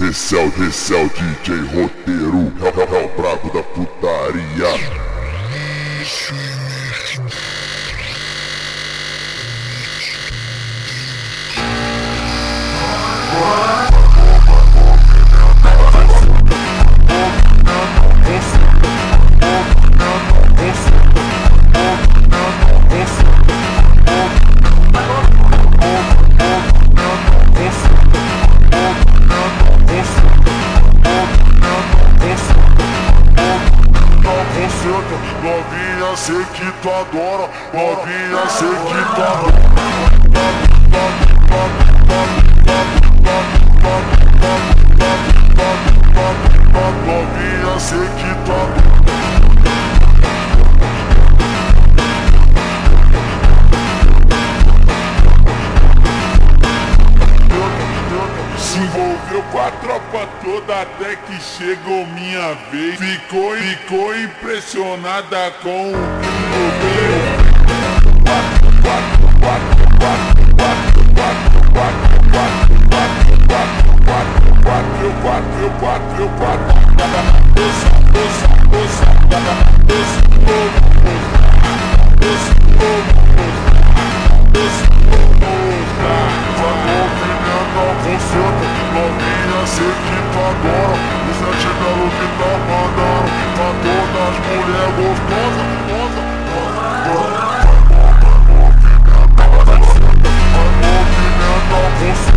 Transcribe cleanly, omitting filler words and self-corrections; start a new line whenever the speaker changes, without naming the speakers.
Esse é o DJ Roteiro, é o brabo da putaria. Novinha, sei que tu adora, novinha, sei que tu adora. Novinha, sei que tu adora. Se envolveu com a tropa toda até que chegou minha vez. Ficou impressionada com o que novinha, sei que tu adora. O Sete Belo que tá mandando pra todas as mulheres gostosas. Vai movimentar você.